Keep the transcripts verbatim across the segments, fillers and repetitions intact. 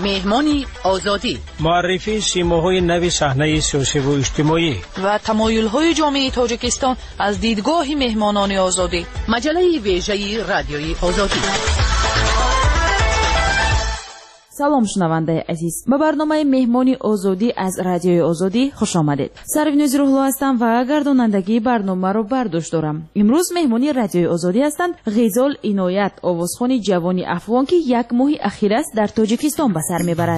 مهمانی آزادی، معرفی سیماهای نوی صحنه سیاسی و اجتماعی و تمایل‌های جامعه تاجیکستان از دیدگاه مهمانان آزادی. مجله ویژه رادیوی آزادی. سلام شنونده عزیز، به برنامه مهمانی آزادی از رادیوی آزادی خوش آمدید. سروینوز روحلو هستم و گردانندگی برنامه رو بر دوش دارم. امروز مهمانی رادیوی آزادی هستند غزال اینایت، آوازخوان جوانی افغان که یک ماه اخیر است در تاجیکستان به سر میبرد.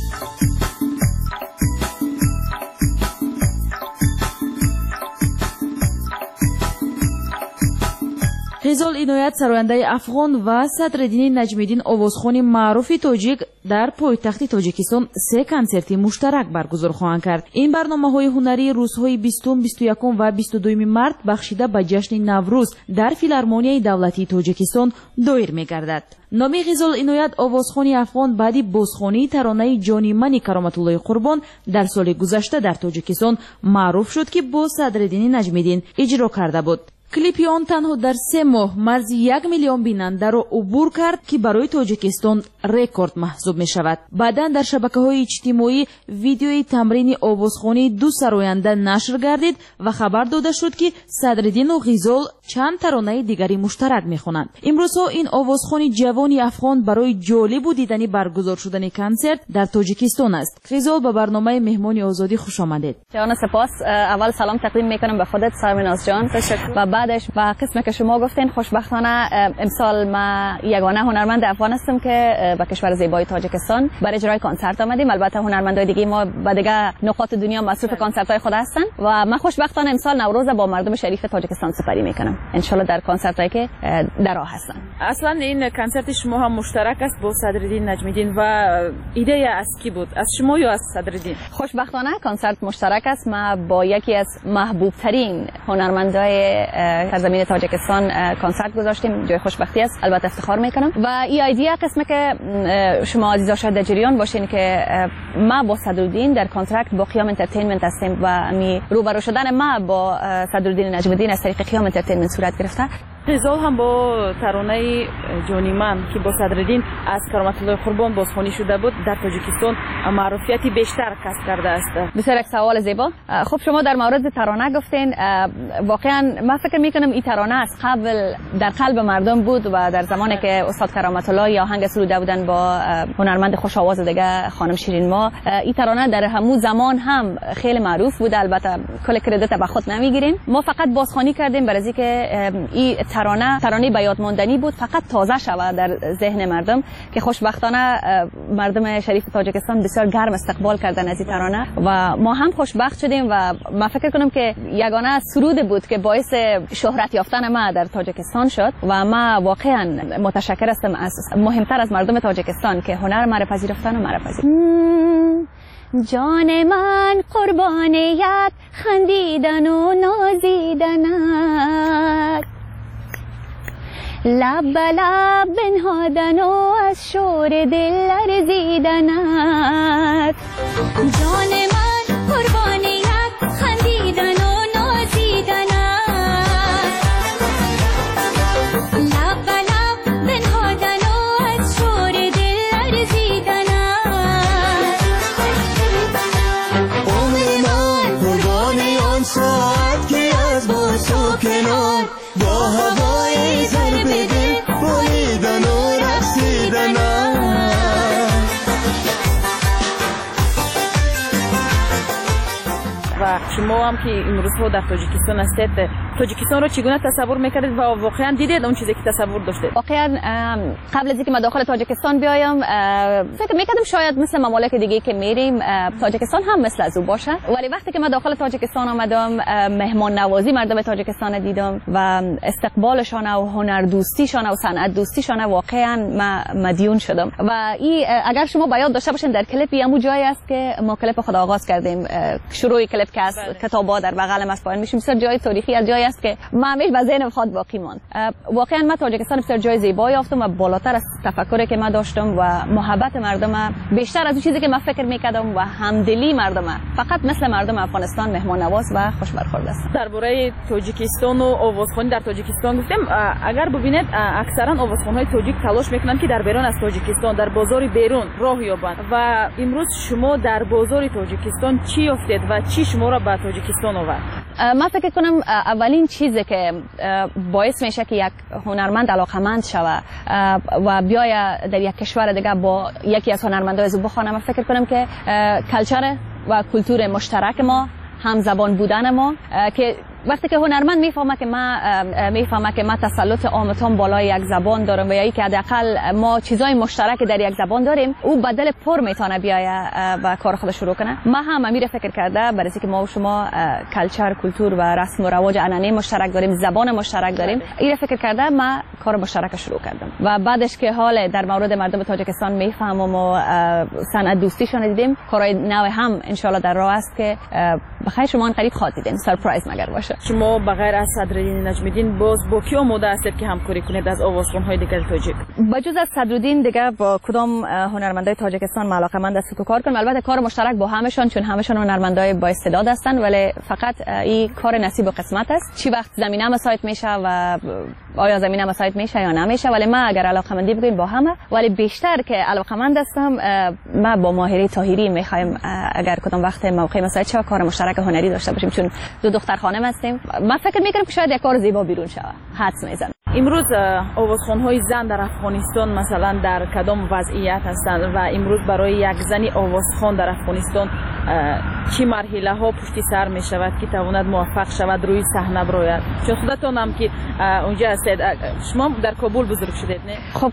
غزال اینایت سراینده افغان و صدرالدین نجمیدین آوازخوان معروف تاجیک در پایتخت تاجیکستان سه کنسرت مشترک برگزار خواهند کرد. این برنامه‌های هنری روزهای بیستم، بیست و یکم و بیست و دوم مارس بخشیده به جشن نوروز در فیلارمونیای دولتی تاجیکستان دایر می‌گردد. نام غزال اینایت آوازخوان افغان بعدی بازخوانی ترانه جانی منی کرامت الله قربان در سال گذشته در تاجیکستان معروف شد که با صدرالدین نجمیدین اجرا کرده بود. کلیپ آن تنها در سه ماه مرز یک میلیون بیننده را عبور کرد که برای تاجیکستان رکورد محسوب می شود. بعداً در شبکه‌های اجتماعی ویدیوی تمرین آوازخوانی دو سراینده نشر گردید و خبر داده شد که صدرالدین و غزال چند ترانه دیگری مشترک می‌خوانند. امروزها این آوازخوان جوانی افغان برای جالب و دیدنی برگزار شدن کنسرت در تاجیکستان است. غزال به برنامه مهمانی آزادی خوش آمدید. جان سپاس. اول سلام تقدیم می‌کنم به خودت سرمناز جان. و بعدش و قسمی که شما گفتین خوشبختانه امسال ما یگانه هنرمند افغان هستم که به کشور زیبای تاجیکستان برای اجرای کنسرت آمدیم. البته هنرمندای دیگه ما به دیگه نقاط دنیا مصروف کنسرت‌های خود هستن و من خوشبختانه امسال نوروز با مردم شریف تاجیکستان سپری میکنم ان شاء الله در کنسرتایی که در راه هستن. اصلا این کنسرت شما هم مشترک است با صدرالدین نجمیدین و ایده از کی بود؟ از شما یا از صدرالدین؟ خوشبختانه کنسرت مشترک است. ما با یکی از محبوب ترین هنرمندای سرزمین تاجیکستان کنسرت گذاشتیم. جای خوشبختی است، البته افتخار میکنم. و این ایده قسمه که شما عزیزا شاید در جریان باشین که ما با صدرالدین در کانترکت با قیام انترتینمنت هستیم و می روبرو شدن ما با صدرالدین نجمیدین از طریق قیام انترتینمنت صورت گرفته. غزال هم با ترانه جانی من که با صدرالدین از کرامت الله قربان بازخوانی شده بود در تاجیکستان معروفیتی بیشتر کسب کرده است. بسیار یک سوال زیبا. خب شما در مورد ترانه گفتین، واقعا من فکر میکنم این ترانه از قبل در قلب مردم بود و در زمانی که استاد کرامت الله یا آهنگ سروده بودن با هنرمند خوش آواز دیگه خانم شیرین ما، این ترانه در همون زمان هم خیلی معروف بود. البته کل کردیت به خود نمیگیریم، ما فقط بازخوانی کردیم برای اینکه این ترانه ترانه به یاد ماندنی بود، فقط تازه شود در ذهن مردم که خوشبختانه مردم شریف تاجیکستان بسیار گرم استقبال کردن از این ترانه و ما هم خوشبخت شدیم و من فکر کنم که یگانه سرود بود که باعث شهرت یافتن ما در تاجیکستان شد و ما واقعا متشکر هستم از مهمتر از مردم تاجیکستان که هنر ما را پذیرفتن و ما را پذیرفتن. جان من قربانیت خندیدن و نازیدنت، لب به لب بنهادن و از شور دل لرزیدنت. جان من قربانیت خندیدن و نازیدنت، لب به لب بنهادن و از شور دل لرزیدنت. عمر من قربانی آن ساعت که از باز و کنار با هوای ضرب دل بریدن و رقصیدن. و شما هم که امروزها در تاجیکستان هستید، تاجیکستان رو چگونه تصور میکردید و واقعا دیدید اون چیزی که تصور داشتید؟ واقعا قبل از اینکه من داخل تاجیکستان بیایم فکر میکردم شاید مثل ممالک دیگه که میریم تاجیکستان هم مثل از او باشه، ولی وقتی که من داخل تاجیکستان آمدم مهمان نوازی مردم تاجیکستان دیدم و استقبالشان و هنر دوستیشان و صنعت دوستیشان واقعا مدیون شدم. و این اگر شما باید داشته باشین در کلیپی همون جایی است که ما کلیپ خود آغاز کردیم، شروع کلیپ که از کتابا در بغل ما پایین میشیم، بسیار جای تاریخی از جای چیزایی است که من همیشه به ذهنم خود باقی ماند. واقعا من تاجیکستان بسیار جای زیبایی یافتم و بالاتر از تفکری که من داشتم و محبت مردم بیشتر از اون چیزی که من فکر میکردم و همدلی مردم فقط مثل مردم افغانستان مهمان نواز و خوش برخورد است. درباره تاجیکستان و آوازخوانی در تاجیکستان گفتم، اگر ببینید اکثرا آوازخوان‌های تاجیک تلاش میکنند که در بیرون از تاجیکستان در بازار بیرون راه یابند و امروز شما در بازار تاجیکستان چی یافتید و چی شما را به تاجیکستان آورد؟ من فکر کنم اولین چیزی که باعث میشه که یک هنرمند علاقمند شود و بیاید در یک کشور دیگه با یکی از هنرمندای زو بخوانه، من فکر کنم که کلچر و کلتور مشترک ما، هم زبان بودن ما، که وقتی که هنرمند میفهمه که ما میفهمه که ما تسلط عامتان بالای یک زبان دارم و یا که حداقل ما چیزای مشترک در یک زبان داریم، او بدل پر میتونه بیاید و کار خودش شروع کنه. ما هم امیر فکر کرده برای اینکه ما و شما کلچر، کلتور و رسم و رواج عنعنه مشترک داریم، زبان مشترک داریم، این فکر کرده ما کار مشترک شروع کردم و بعدش که حال در مورد مردم تاجیکستان میفهمم و صنعت دوستیشون دیدیم، کارهای نو هم ان شاء الله در راه است که بخیر شما قریب خواهید دیدین، سرپرایز مگر باشه. شما بغیر از صدرالدین نجمیدین باز با کی آماده هستید که همکاری کنید از آوازخوان‌های دیگر تاجیک؟ بجز از صدرالدین دیگه با کدام هنرمندای تاجیکستان علاقه‌مند است که کار کنم. البته کار مشترک با همشون، چون همشون هنرمندای با استعداد هستن، ولی فقط این کار نصیب و قسمت است. چی وقت زمینه مساعد میشه و آیا زمینه مساعد میشه یا نمیشه، ولی ما اگر علاقه‌مندی بگیم با همه، ولی بیشتر که علاقه‌مند هستم ما با ماهره طاهری میخوایم اگر کدام وقت موقع مساعد شه کار مشترک هنری داشته باشیم، چون دو دختر خانم هستیم. من فکر میکنم که شاید یک کار زیبا بیرون شود. حدس میزنم. امروز آوازخوان‌های زن در افغانستان مثلا در کدام وضعیت هستند و امروز برای یک زنی آوازخوان در افغانستان چی مرحله ها پشت سر می شود که تواند موفق شود روی صحنه براید؟ چون خودتون هم که اونجا هستید، شما در کابل بزرگ شدید نه؟ خب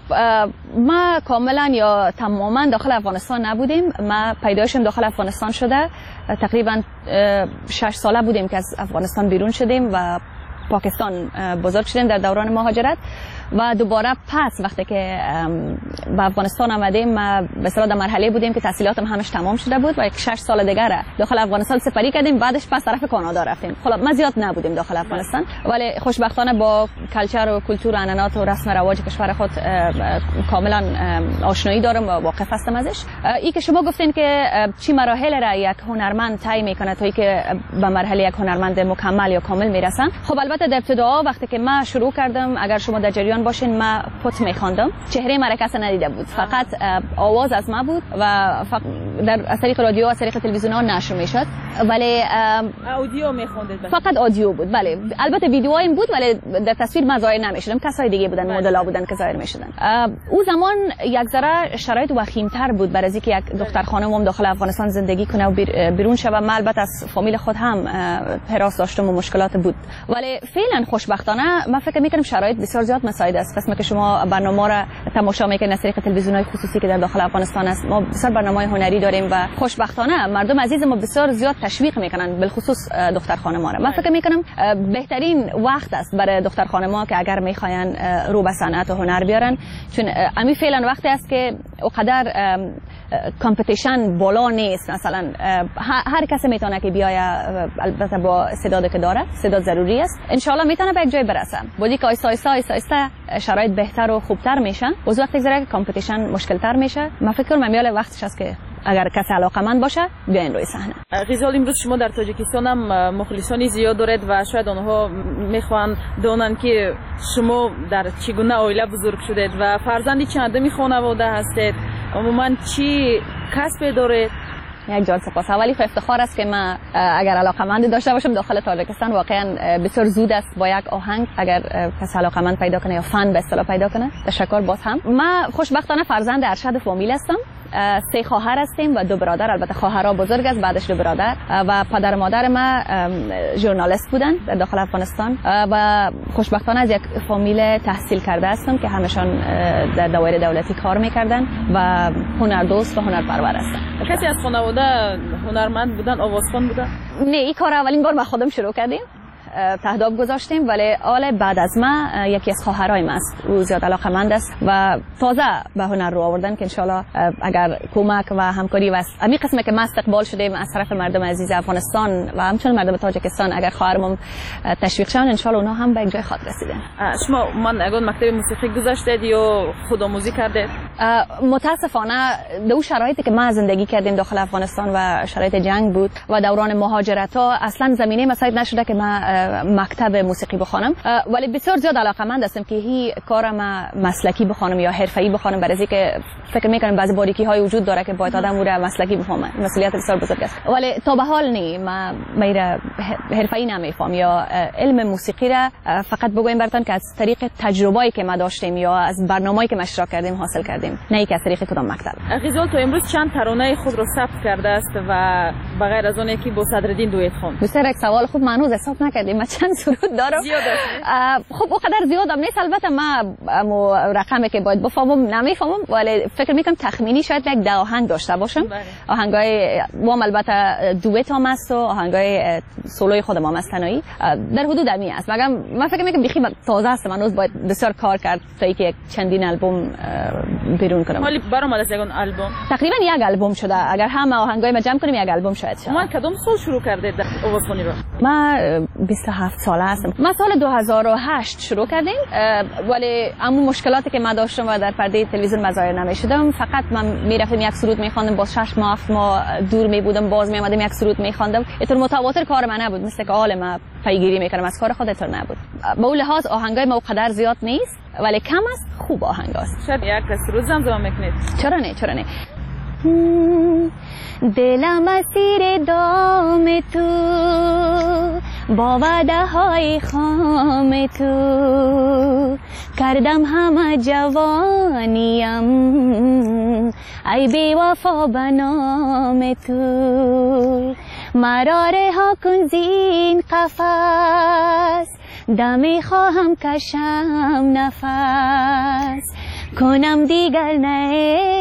ما کاملا یا تماما داخل افغانستان نبودیم. ما پیدایشم داخل افغانستان شده، تقریبا شش ساله بودیم که از افغانستان بیرون شدیم و پاکستان بزرگ شدیم در دوران مهاجرت و دوباره پس وقتی که به افغانستان آمدیم ما به اصطلاح در مرحله بودیم که تحصیلاتم همش تمام شده بود و یک شش سال دیگه داخل افغانستان سپری کردیم، بعدش پس طرف کانادا رفتیم. خب ما زیاد نبودیم داخل افغانستان، ولی خوشبختانه با کلچر و کلتور و عنعنات و رسم و رواج کشور خود کاملا آشنایی دارم و واقف هستم ازش. این که شما گفتین که چی مراحل را یک هنرمند طی میکنه تا اینکه به مرحله یک هنرمند مکمل یا کامل میرسن، خب البته در ابتدا وقتی که ما شروع کردم، اگر شما در جریان باشین، ما پت میخواندم، چهره مرا کسی ندیده بود، فقط آواز از ما بود و در از طریق رادیو از طریق تلویزیون ها نشر میشد، ولی اودیو میخوندید؟ فقط آدیو بود. بله البته ویدیوهایم بود ولی در تصویر من ظاهر نمیشدم، کسای دیگه بودن، مدل‌ها بودن که ظاهر میشدن. او زمان یک ذره شرایط وخیم‌تر بود برای اینکه یک دختر خانم داخل افغانستان زندگی کنه و بیرون شه. من البته از فامیل خود هم هراس داشتم و مشکلات بود، ولی فعلا خوشبختانه من فکر میکنم شرایط بسیار زیاد مساعد است. قسمی که شما برنامه را تماشا میکنید از طریق تلویزیون‌های خصوصی که در داخل افغانستان است، ما بسیار برنامه‌های هنری داریم و خوشبختانه مردم عزیز ما بسیار زیاد تشویق میکنن، بالخصوص دختر خانم‌ها را. من فکر میکنم بهترین وقت است برای دختر خانم‌ها که اگر میخواین رو به صنعت و هنر بیارن، چون امی فعلا وقتی است که اونقدر کامپتیشن بالا نیست. مثلا هر کسی میتونه که بیاید، البته با استعدادی که داره، استعداد ضروری است، ان شاء الله میتونه به یک جای برسه. بودی که آیسته آیسته آیسته آیسته شرایط بهتر و خوبتر میشن، باز وقتی زره کامپتیشن مشکلتر میشه. من فکر کنم میال وقتش است که اگر کسی علاقمند باشه بیاین روی صحنه. غزال، امروز شما در تاجیکستان هم مخلصانی زیاد دارید و شاید آنها میخوان دونن که شما در چگونه عائله بزرگ شدید و فرزندی چندمی خانواده هستید، عموما چی کسب دارید؟ یک جان سپاس. اولی خو افتخار است که من اگر علاقمند داشته باشم داخل تاجیکستان. واقعا بسیار زود است با یک آهنگ اگر کس علاقمند پیدا کنه یا فن به اصطلاح پیدا کنه. تشکر باز هم. من خوشبختانه فرزند ارشد فامیل هستم. سه خواهر هستیم و دو برادر. البته خواهرها بزرگ است، بعدش دو برادر، و پدر مادر ما ژورنالیست بودن در داخل افغانستان و خوشبختانه از یک فامیل تحصیل کرده هستم که همشان در دایره دولتی کار میکردن و هنردوست و هنرپرور هستن. کسی از خانواده هنرمند بودن، آوازخوان بودن؟ نه، این کار اولین بار با خودم شروع کردیم. تهداب گذاشتیم، ولی آل بعد از ما یکی از خواهرای ما است، او زیاد علاقه‌مند است و تازه به هنر رو آوردن که انشالله اگر کمک و همکاری و امی قسمه که ما استقبال شدیم از طرف مردم عزیز افغانستان و همچنین مردم تاجیکستان، اگر خواهرمون تشویق شون انشالله اونها هم به جای خود رسیدن. شما من اگر مکتب موسیقی گذاشتید یا خود آموزی کردید؟ متاسفانه دو شرایطی که ما زندگی کردیم داخل افغانستان و شرایط جنگ بود و دوران مهاجرت ها اصلا زمینه مساعد نشده که ما مکتب موسیقی بخوانم، ولی بسیار زیاد علاقه‌مند هستم که هی کار ما مسلکی بخوانم یا حرفه‌ای بخوانم، برای اینکه فکر میکنم بعضی باریکی های وجود داره که باید آدم رو مسلکی بفهمه، مسئولیت بسیار بزرگ است. ولی تا به حال نی ما میره حرفه‌ای نمیفهم یا علم موسیقی را فقط بگویم براتون که از طریق تجربه‌ای که ما داشتیم یا از برنامه‌ای که ما اشتراک کردیم حاصل کردیم، نه که از طریق کدام مکتب. غزال تو امروز چند ترانه خود رو ثبت کرده است و بغیر از اون که با صدرالدین دویت خوند؟ بسیار یک سوال خوب، من هنوز حساب نکردیم من چند سرود دارم. زیاد است. خب اونقدر زیادم نیست، البته ما مو رقمی که باید بفهمم نمیفهمم، ولی فکر میکنم تخمینی شاید یک ده آهنگ داشته باشم. آهنگای وام البته دویت هم است و آهنگای سولوی خودم هم است تنهایی، در حدود امی است. مگر من فکر میکنم بیخی تازه است، من هنوز باید بسیار کار کرد تا اینکه چندین آلبوم بیرون کنم. ولی برام از یگان آلبوم تقریبا یک آلبوم شده، اگر همه آهنگای ما جمع کنیم یک آلبوم شاید شه. من کدام سال شروع کردید آوازخوانی رو؟ ما بیست و هفت ساله هستم. ما سال دو هزار و هشت شروع کردیم، ولی اما مشکلاتی که من داشتم و در پرده تلویزیون مظاهر نمیشدم، فقط من میرفتم یک سرود میخواندم، باز شش ماه هفت ماه دور میبودم، باز میامدم یک سرود میخواندم. اینطور متواتر کار من نبود، مثل که حال ما پیگیری میکردم از کار خود، اینطور نبود. به اون لحاظ آهنگای ما قدر زیاد نیست ولی کم است، خوب آهنگ است. شاید یک سرود زمزمه میکنید؟ چرا نه چرا نه. دلم اسیر دام تو، با وعده های خام تو، کردم همه جوانیم ای بی وفا به نام تو، مرا رها کن زین قفس، دمی خواهم کشم نفس، کنم دیگر نه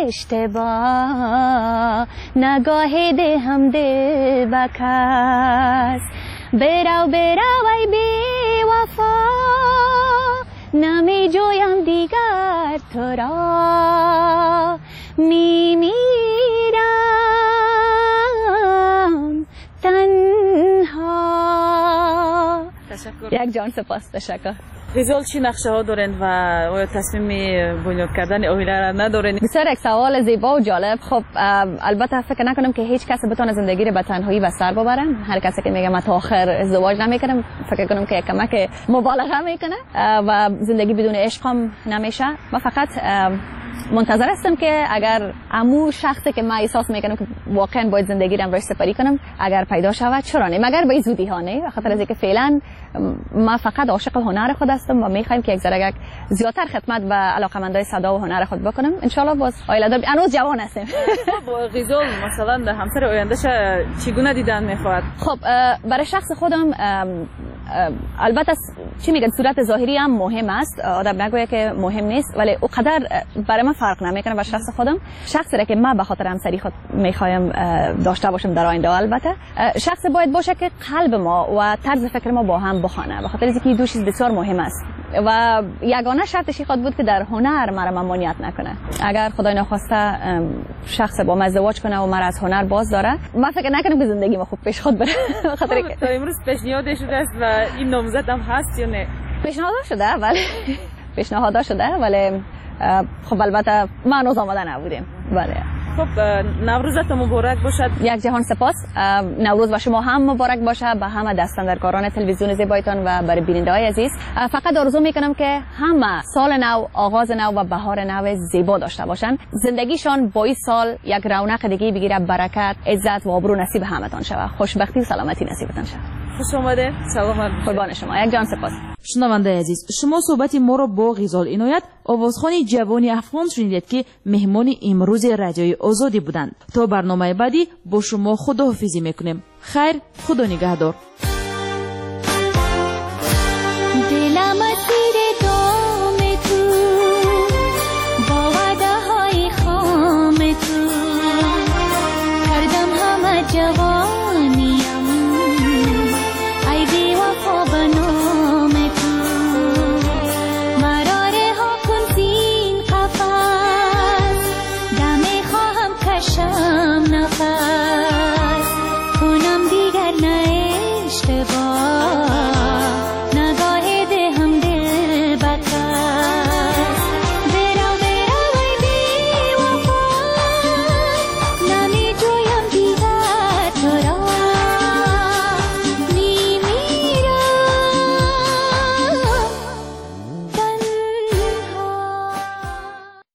اشتباه، نگاه ده هم دل بکس، برو برو ای بی وفا، نمی جویم دیگر تو را، می میرم تنها. تشکر. یک جان سپاس. تشکر. غزال چی نقشه ها دارین و آیا تصمیم بنیاد کردن آهیله را ندارین؟ بسیار یک سوال زیبا و جالب. خب البته فکر نکنم که هیچ کس بتونه زندگی رو به تنهایی به سر ببره. هر کسی که میگه من تا آخر ازدواج نمیکنم، فکر کنم که یک کمک مبالغه میکنه و زندگی بدون عشق هم نمیشه. من فقط منتظر هستم که اگر عمو شخصی که من احساس میکنم که واقعا باید زندگی رو برش سپری کنم اگر پیدا شود، چرا نه، مگر به زودی ها نه، خاطر از اینکه فعلا ما فقط عاشق هنر خود هستم و میخوایم که یک ذره زیادتر خدمت به علاقمندای صدا و هنر خود بکنم. ان شاء الله باز آیله دار هنوز جوان هستیم. خب غزال مثلا همسر آیندهش چگونه دیدن میخواد؟ خب برای شخص خودم البته چی میگن صورت ظاهری هم مهم است، آدم نگویه که مهم نیست، ولی اونقدر برای من فرق نمیکنه. و شخص خودم شخصی را که من به خاطر همسری خود میخوایم داشته باشم در آینده، البته شخص باید باشه که قلب ما و طرز فکر ما با هم بخونه، به خاطر اینکه دو چیز بسیار مهم است و یگانه شرطش خود بود که در هنر مرا ممانعت نکنه. اگر خدای نخواسته شخص با من ازدواج کنه و مرا از هنر باز داره، من فکر نکنم که زندگی ما خوب پیش خود بره. خاطر که تا امروز پیشنهاد شده است و این نامزد هم هست یا نه؟ پیشنهاد شده ولی پیشنهاد شده ولی خب البته ما هنوز آماده نبودیم. بله. خب نوروزت مبارک باشد. یک جهان سپاس. نوروز و شما هم مبارک باشه، به همه دستاندرکاران تلویزیون زیبایتان و برای بیننده های عزیز. فقط آرزو میکنم که همه سال نو، آغاز نو و بهار نو زیبا داشته باشن، زندگیشان با این سال یک رونق دیگه بگیره، برکت، عزت و آبرو نصیب همتان شود، خوشبختی و سلامتی نصیبتان شود. خوش آمده. سلام. قربان شما. یک جان سپاس. شنونده عزیز، شما صحبت ما را با غزال عنایت، آوازخوان جوانی افغان شنیدید که مهمان امروز رادیوی آزادی بودند. تا برنامه بعدی با شما خداحافظی میکنیم. خیر، خدا نگهدار.